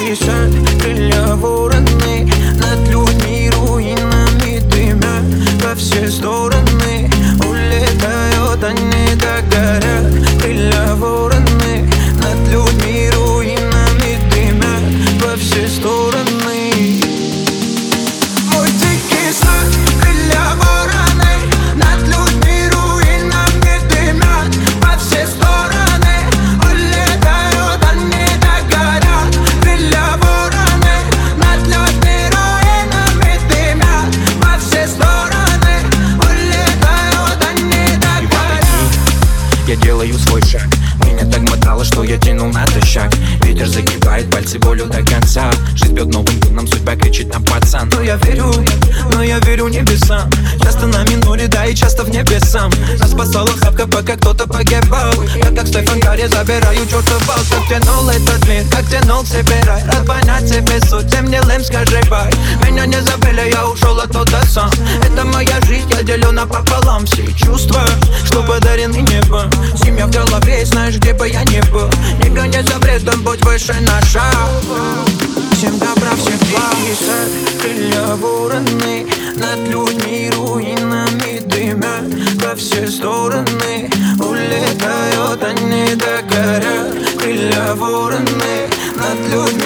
кишат крылья вороны, над людьми руинами дымят во все стороны. Улетают они, догорят крылья вороны, над людьми руинами дымят во все стороны. Мой дикий снег, крылья вороны, над людьми руинами дымят во все стороны. Улетают они, догорят крылья вороны, над людьми руинами дымят во все стороны. Улетают они, догорят. Я делаю свой шаг, меня так мотало, что я тянул на шаг. Ветер загибает пальцы болью до конца. Жизнь бьет новым дымом, судьба кричит нам: пацан. Но я верю небесам. Часто на миноре, да и часто в небесам. Нас спасала хапка, пока кто-то погибал. Я как Стефан Карри забираю чертов бал. Как тянул этот мир, как тянул к себе рай. Рад понять себе суть, всем гнилым скажи бай. Меня не забыли, я ушел оттуда сам. Это моя жизнь, я делю напополам. Все чувства, что подарены небом. Семья в голове, знаешь, где бы я не был. Не гоняй за бредом, будь выше на шаг. Всем добра, всем кишат крылья вороны, над людьми руинами дымят во все стороны. Улетают они, догорят крылья вороны, над людьми